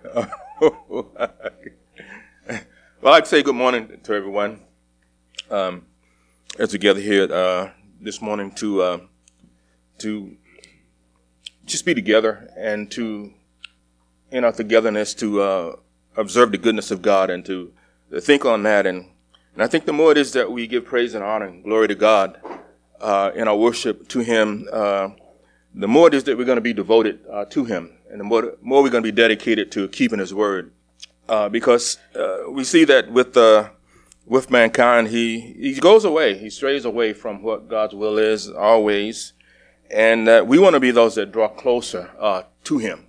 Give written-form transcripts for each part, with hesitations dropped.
Well, I'd like to say good morning to everyone as we gather here this morning to just be together and to, in our togetherness, to observe the goodness of God and to think on that. And I think the more it is that we give praise and honor and glory to God in our worship to Him, the more it is that we're going to be devoted to Him, and the more we're going to be dedicated to keeping His word. Because we see that with mankind, he goes away, he strays away from what God's will is always, and we want to be those that draw closer to Him,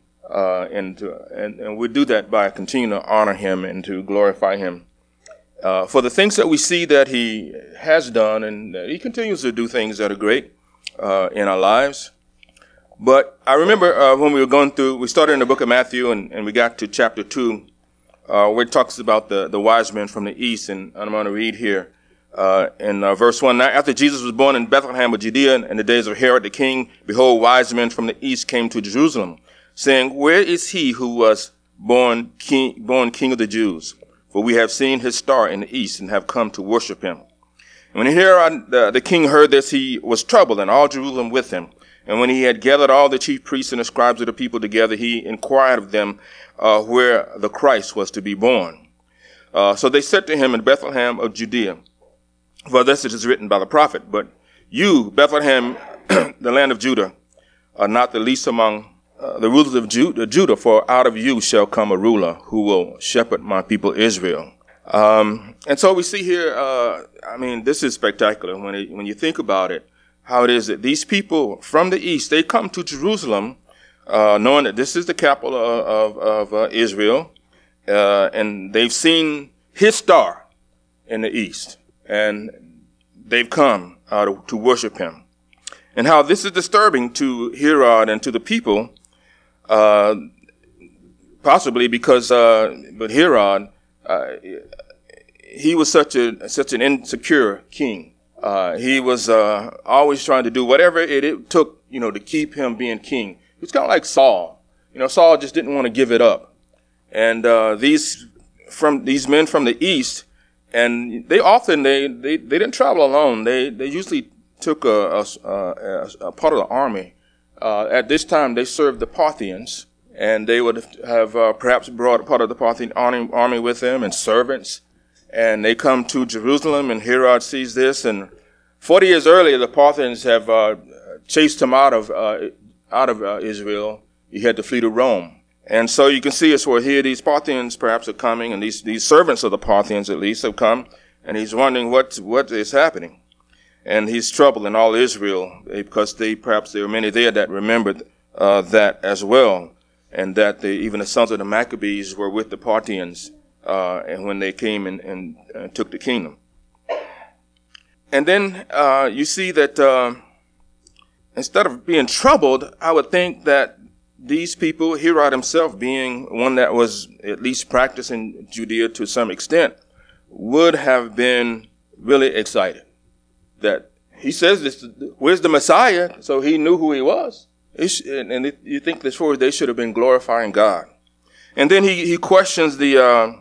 and we do that by continuing to honor Him and to glorify Him for the things that we see that He has done, and He continues to do things that are great in our lives. But I remember when we were going through, we started in the book of Matthew, and we got to chapter 2, where it talks about the wise men from the east. And I'm going to read here in verse 1. Now, after Jesus was born in Bethlehem of Judea in the days of Herod the king, behold, wise men from the east came to Jerusalem, saying, Where is he who was born king of the Jews? For we have seen his star in the east and have come to worship him. And when Herod the king heard this, he was troubled, and all Jerusalem with him. And when he had gathered all the chief priests and the scribes of the people together, he inquired of them where the Christ was to be born. So they said to him, in Bethlehem of Judea, for thus it is written by the prophet, But you, Bethlehem, the land of Judah, are not the least among the rulers of Judah, for out of you shall come a ruler who will shepherd my people Israel. And so we see here, this is spectacular when you think about it, how it is that these people from the east, they come to Jerusalem, knowing that this is the capital of Israel, and they've seen his star in the east, and they've come to worship him. And how this is disturbing to Herod and to the people, possibly because, but Herod, he was such an insecure king. He was always trying to do whatever it took, to keep him being king. He was kind of like Saul. Saul just didn't want to give it up. And these men from the east, and they often they didn't travel alone. They usually took a part of the army. At this time, they served the Parthians, and they would have perhaps brought a part of the Parthian army with them and servants. And they come to Jerusalem, and Herod sees this. And 40 years earlier, the Parthians have chased him out of Israel. He had to flee to Rome. And so you can see us where here these Parthians perhaps are coming, and these servants of the Parthians at least have come, and he's wondering what is happening. And he's troubled in all Israel because there were many there that remembered that as well, and that even the sons of the Maccabees were with the Parthians. And when they came and took the kingdom. And then you see that instead of being troubled, I would think that these people, Herod himself being one that was at least practicing Judea to some extent, would have been really excited. That he says this, where's the Messiah? So he knew who he was. And you think this forward, they should have been glorifying God. And then he questions the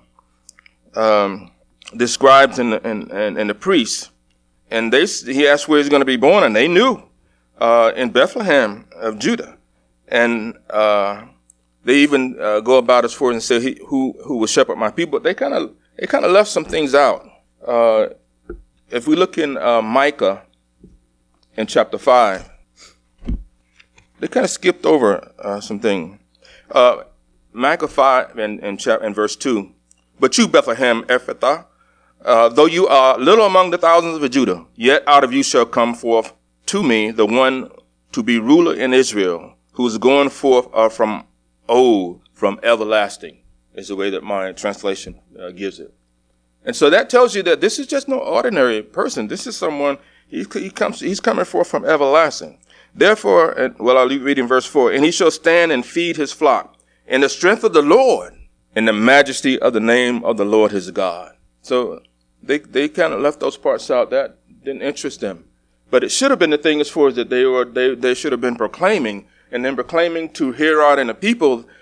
scribes and the priests, and he asked where he's going to be born, and they knew in Bethlehem of Judah, and they even go about as far as and say who will shepherd my people. But they kind of left some things out. If we look in Micah in chapter 5, they kind of skipped over something. Micah 5 in verse 2. But you, Bethlehem Ephrathah, though you are little among the thousands of Judah, yet out of you shall come forth to me the one to be ruler in Israel, who is going forth from old, from everlasting, is the way that my translation gives it. And so that tells you that this is just no ordinary person. This is someone, he's coming forth from everlasting. Therefore, I'll read in verse 4, and he shall stand and feed his flock in the strength of the Lord, in the majesty of the name of the Lord his God. So they kind of left those parts out. That didn't interest them. But it should have been the thing as far as that they should have been proclaiming, and then proclaiming to Herod and the people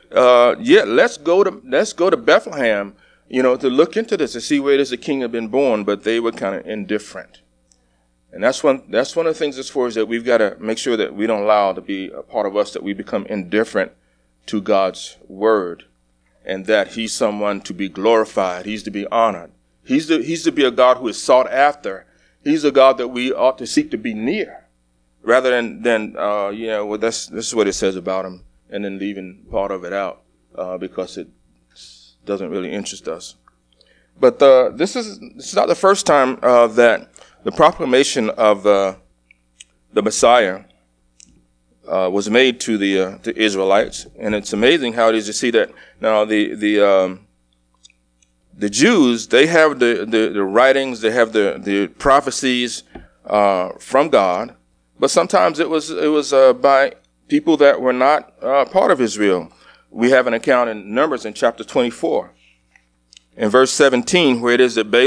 let's go to Bethlehem, to look into this, to see where it is the king had been born. But they were kind of indifferent. And that's one of the things as far as that we've got to make sure that we don't allow to be a part of us, that we become indifferent to God's word, and that he's someone to be glorified. He's to be honored. He's to be a God who is sought after. He's a God that we ought to seek to be near, rather than this is what it says about him, and then leaving part of it out because it doesn't really interest us. But this is not the first time that the proclamation of the Messiah was made to the Israelites, and it's amazing how it is to see that now the Jews, they have the writings, they have the prophecies from God, but sometimes it was by people that were not part of Israel. We have an account in Numbers in chapter 24, in verse 17, where it is that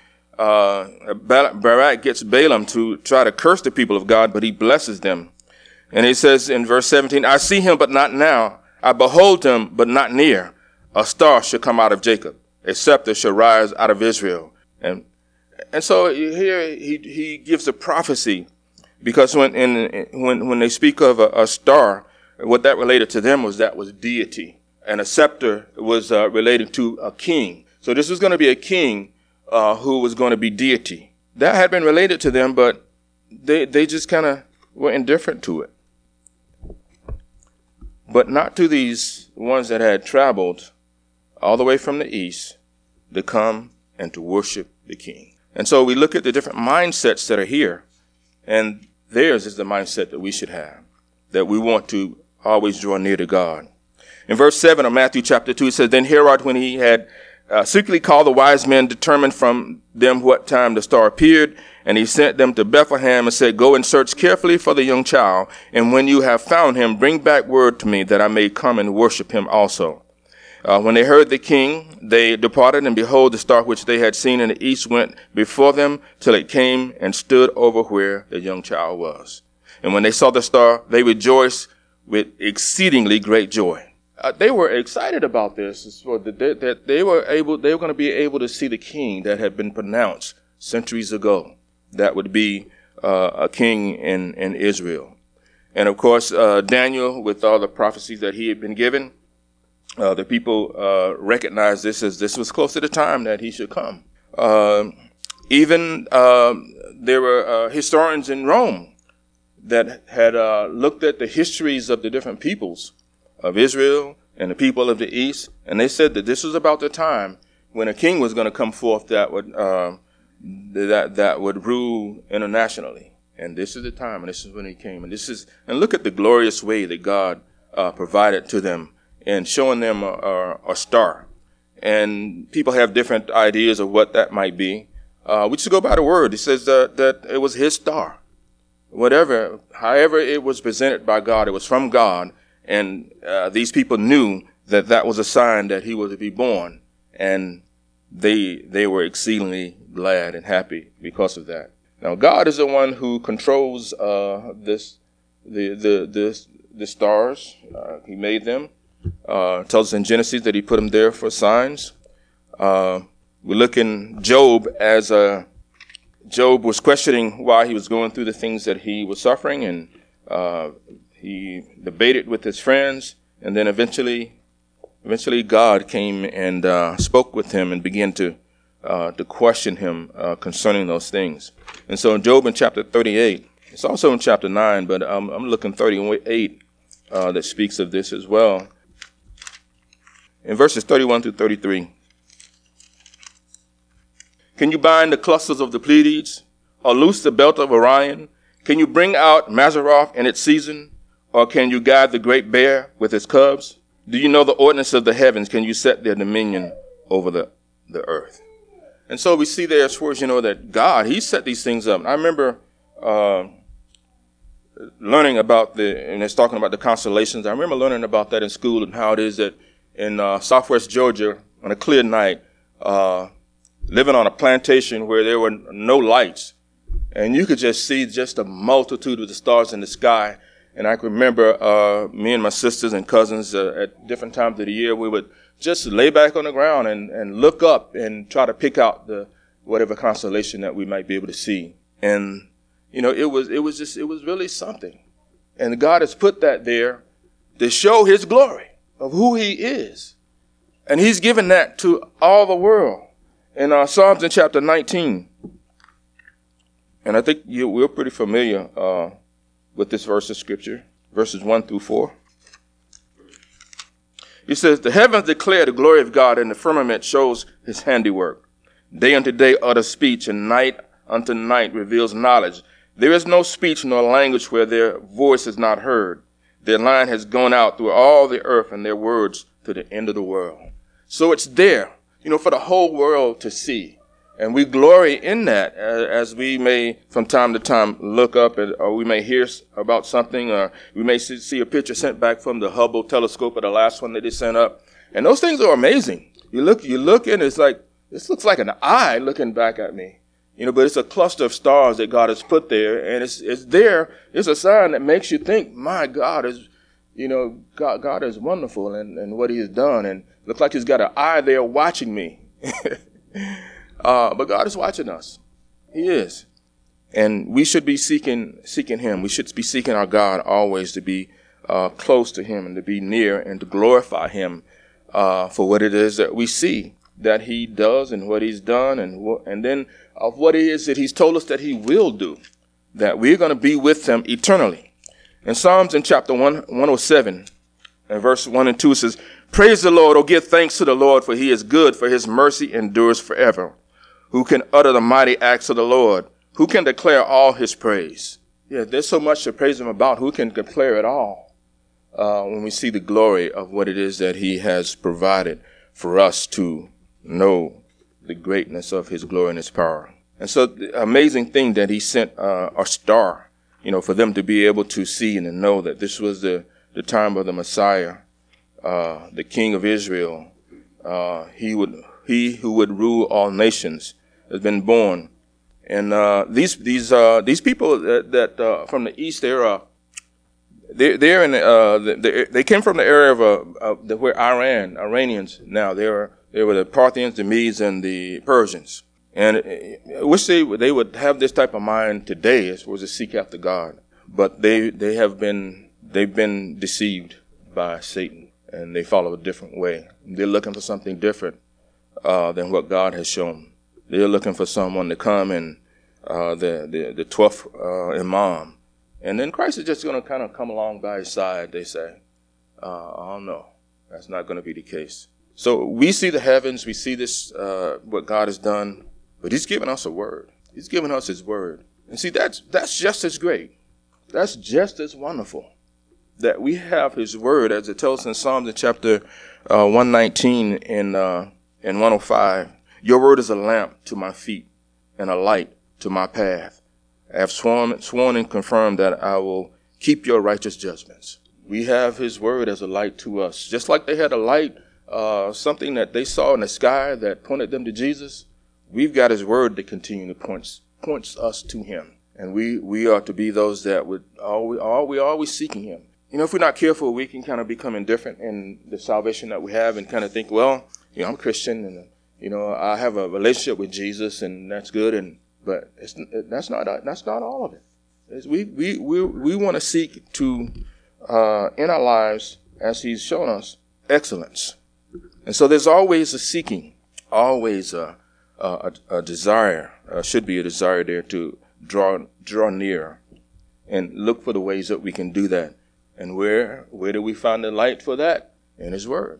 Barak gets Balaam to try to curse the people of God, but he blesses them. And it says in verse 17, I see him, but not now. I behold him, but not near. A star shall come out of Jacob. A scepter shall rise out of Israel. And so here he gives a prophecy, because when they speak of a star, what that related to them was deity. And a scepter was related to a king. So this was going to be a king who was going to be deity. That had been related to them, but they just kind of were indifferent to it. But not to these ones that had traveled all the way from the east to come and to worship the king. And so we look at the different mindsets that are here, and theirs is the mindset that we should have, that we want to always draw near to God. In verse 7 of Matthew chapter 2, it says, Then Herod, when he had secretly called the wise men, determined from them what time the star appeared, and he sent them to Bethlehem and said, Go and search carefully for the young child, and when you have found him, bring back word to me, that I may come and worship him also. When they heard the king, they departed, and behold, the star which they had seen in the east went before them till it came and stood over where the young child was. And when they saw the star, they rejoiced with exceedingly great joy. They were excited about this, that they were going to be able to see the king that had been pronounced centuries ago. That would be a king in Israel. And of course, Daniel, with all the prophecies that he had been given, the people recognized this as this was close to the time that he should come. Even there were historians in Rome that had looked at the histories of the different peoples of Israel and the people of the East, and they said that this was about the time when a king was going to come forth that would rule internationally. And this is the time, and this is when he came. And look at the glorious way that God provided to them in showing them a star. And people have different ideas of what that might be. We should go by the word. It says that it was his star. However it was presented by God, it was from God. And these people knew that was a sign that he was to be born. And they were exceedingly glad and happy because of that. Now, God is the one who controls the stars. He made them. It tells us in Genesis that he put them there for signs. We look in Job as Job was questioning why he was going through the things that he was suffering, and he debated with his friends, and then eventually God came and spoke with him and began to question him concerning those things. And so in Job in chapter 38, it's also in chapter 9, but I'm looking 38 that speaks of this as well. In verses 31 through 33. Can you bind the clusters of the Pleiades, or loose the belt of Orion? Can you bring out Mazzaroth in its season, or can you guide the great bear with its cubs? Do you know the ordinance of the heavens? Can you set their dominion over the earth? And so we see there as far as, that God, he set these things up. I remember learning about and it's talking about the constellations. I remember learning about that in school, and how it is that in southwest Georgia, on a clear night, living on a plantation where there were no lights, and you could just see just a multitude of the stars in the sky. And I can remember me and my sisters and cousins at different times of the year, we would just lay back on the ground and look up and try to pick out the whatever constellation that we might be able to see. And, you know, it was really something. And God has put that there to show his glory of who he is. And he's given that to all the world. In Psalms in chapter 19, and I think we're pretty familiar with this verse of scripture, verses 1 through 4. He says, the heavens declare the glory of God, and the firmament shows his handiwork. Day unto day utters speech, and night unto night reveals knowledge. There is no speech nor language where their voice is not heard. Their line has gone out through all the earth, and their words to the end of the world. So it's there, you know, for the whole world to see. And we glory in that as we may from time to time look up or we may hear about something, or we may see a picture sent back from the Hubble telescope or the last one that they sent up. And those things are amazing. You look and it's like, this looks like an eye looking back at me. You know, but it's a cluster of stars that God has put there, and it's there. It's a sign that makes you think, my God is, you know, God is wonderful and what he has done. And it looks like he's got an eye there watching me. But God is watching us. He is. And we should be seeking him. We should be seeking our God always to be close to him and to be near and to glorify him for what it is that we see that he does and what he's done and then of what it is that he's told us that he will do, that we're going to be with him eternally. In Psalms in chapter 107 and verse 1 and 2 it says, praise the Lord, or give thanks to the Lord, for he is good, for his mercy endures forever. Who can utter the mighty acts of the Lord? Who can declare all his praise? Yeah, there's so much to praise him about. Who can declare it all? When we see the glory of what it is that he has provided for us to know the greatness of his glory and his power. And so the amazing thing that he sent a star, you know, for them to be able to see and to know that this was the time of the Messiah, the King of Israel. He who would rule all nations has been born. And these people that from the east, they came from the area of where Iranians now. They were the Parthians, the Medes, and the Persians. And I wish they would have this type of mind today, as was to seek after God. But they've been deceived by Satan, and they follow a different way. They're looking for something different than what God has shown. They're looking for someone to come and the 12th Imam. And then Christ is just going to kind of come along by his side, they say. Oh, no, that's not going to be the case. So we see the heavens, we see this, what God has done, but he's given us a word. He's given us his word. And see, that's just as great. That's just as wonderful that we have his word, as it tells us in Psalms in chapter 119 and 105. Your word is a lamp to my feet and a light to my path. I have sworn and confirmed that I will keep your righteous judgments. We have his word as a light to us. Just like they had a light, something that they saw in the sky that pointed them to Jesus, we've got his word that continually points us to him. And we are to be those that we're always seeking him. You know, if we're not careful, we can kind of become indifferent in the salvation that we have and kind of think, well, you know, I'm a Christian and, you know, I have a relationship with Jesus and that's good. But that's not all of it. We want to seek to, in our lives, as he's shown us, excellence. And so there's always a seeking, always a desire, should be a desire there to draw near and look for the ways that we can do that. And where do we find the light for that? In his word.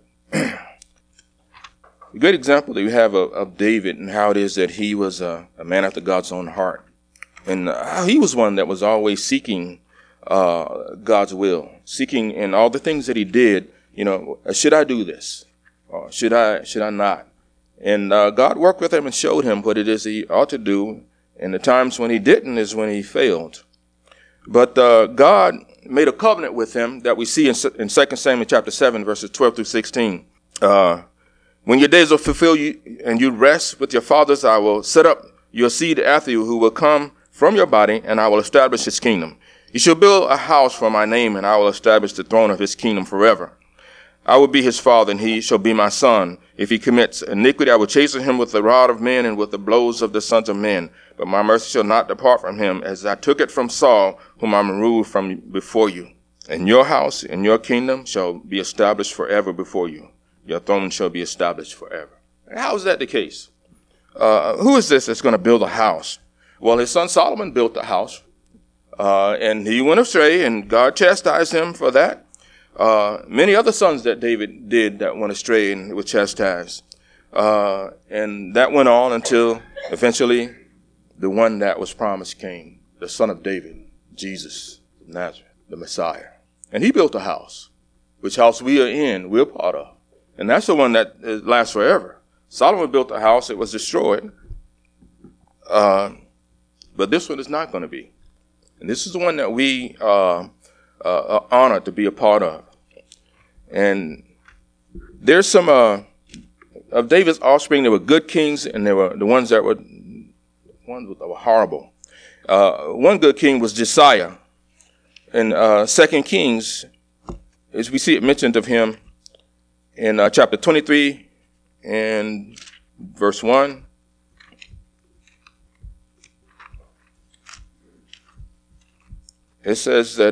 A good example that we have of David and how it is that he was a man after God's own heart. And he was one that was always seeking God's will, seeking in all the things that he did, you know, should I do this? Or should I not? And God worked with him and showed him what it is he ought to do. And the times when he didn't is when he failed. But God made a covenant with him that we see in 2 Samuel chapter 7, verses 12 through 16. When your days are fulfilled and you rest with your fathers, I will set up your seed after you who will come from your body, and I will establish his kingdom. He shall build a house for my name, and I will establish the throne of his kingdom forever. I will be his father, and he shall be my son. If he commits iniquity, I will chasten him with the rod of men and with the blows of the sons of men. But my mercy shall not depart from him, as I took it from Saul, whom I removed from before you. And your house and your kingdom shall be established forever before you. Your throne shall be established forever. And how is that the case? Who is this that's going to build a house? Well, his son Solomon built the house, and he went astray, and God chastised him for that. Many other sons that David did that went astray and were chastised. And that went on until eventually the one that was promised came, the son of David, Jesus of Nazareth, the Messiah. And he built a house, which house we are in, we're part of. And that's the one that lasts forever. Solomon built a house, it was destroyed. But this one is not going to be. And this is the one that we are honored to be a part of. And there's some of David's offspring. There were good kings, and there were the ones that were horrible. One good king was Josiah. In 2 Kings, as we see it mentioned of him in chapter 23 and verse 1. It says that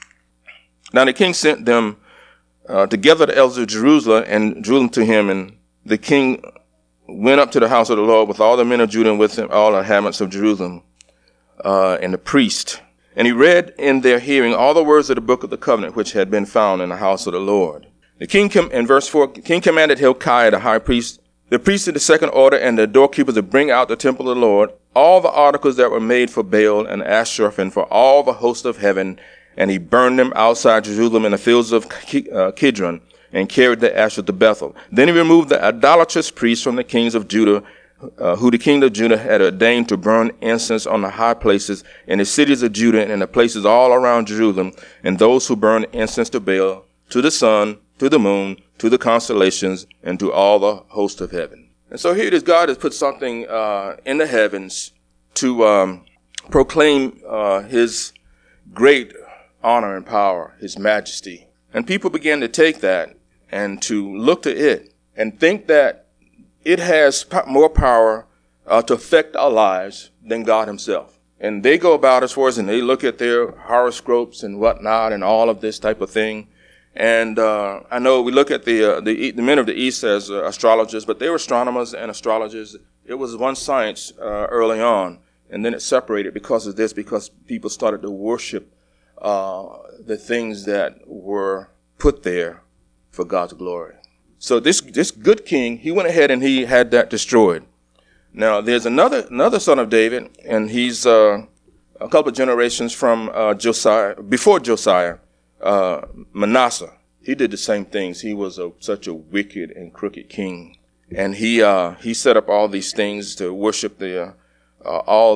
now the king sent them together the elders of Jerusalem and Jerusalem to him, and the king went up to the house of the Lord with all the men of Judah and with him all the inhabitants of Jerusalem and the priest. And he read in their hearing all the words of the book of the covenant which had been found in the house of the Lord. The king, in verse 4, king commanded Hilkiah the high priest, the priests of the second order, and the doorkeepers to bring out the temple of the Lord, all the articles that were made for Baal and Asherah and for all the host of heaven, and he burned them outside Jerusalem in the fields of Kidron, and carried the ashes to Bethel. Then he removed the idolatrous priests from the kings of Judah, who the king of Judah had ordained to burn incense on the high places in the cities of Judah and in the places all around Jerusalem, and those who burned incense to Baal, to the sun, to the moon, to the constellations, and to all the host of heaven. And so here it is, God has put something in the heavens to proclaim his great honor and power, his majesty. And people began to take that and to look to it and think that it has more power to affect our lives than God himself. And they go about as far as, and they look at their horoscopes and whatnot and all of this type of thing. And I know we look at the men of the East as astrologers, but they were astronomers and astrologers. It was one science early on, and then it separated because of this, because people started to worship the things that were put there for God's glory. So this good king, he went ahead and he had that destroyed. Now there's another son of David, and he's a couple of generations from Josiah, before Josiah, Manasseh. He did the same things. He was such a wicked and crooked king, and he set up all these things to worship all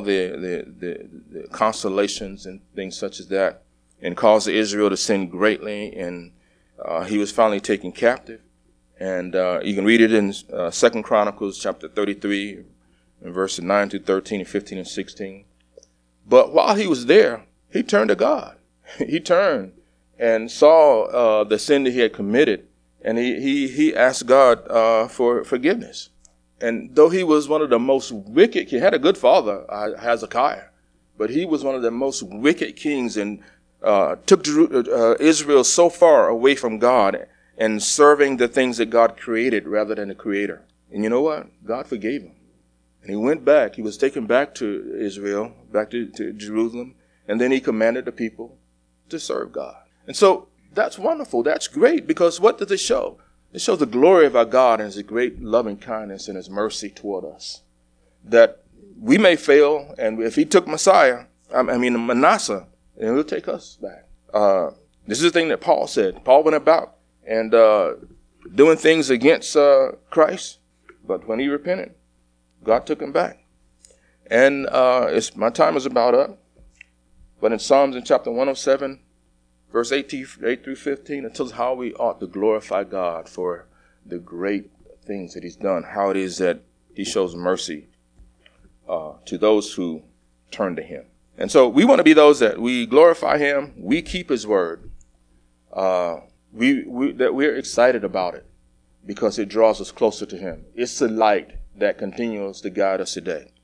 the constellations and things such as that, and caused Israel to sin greatly. And he was finally taken captive. And you can read it in 2 Chronicles chapter 33, and verses 9 to 13 and 15 and 16. But while he was there, he turned to God. He turned and saw the sin that he had committed, and he asked God for forgiveness. And though he was one of the most wicked, he had a good father, Hezekiah, but he was one of the most wicked kings, and took Israel so far away from God and serving the things that God created rather than the Creator. And you know what? God forgave him. And he went back. He was taken back to Israel, back to Jerusalem, and then he commanded the people to serve God. And so that's wonderful. That's great, because what does it show? It shows the glory of our God and his great loving kindness and his mercy toward us. That we may fail, and if he took Manasseh, then he'll take us back. This is the thing that Paul said. Paul went about and doing things against Christ, but when he repented, God took him back. And my time is about up. But in Psalms in chapter 107, verse 8 through 15, it tells us how we ought to glorify God for the great things that he's done, how it is that he shows mercy to those who turn to him. And so we want to be those that we glorify him, we keep his word, that we're excited about it because it draws us closer to him. It's the light that continues to guide us today.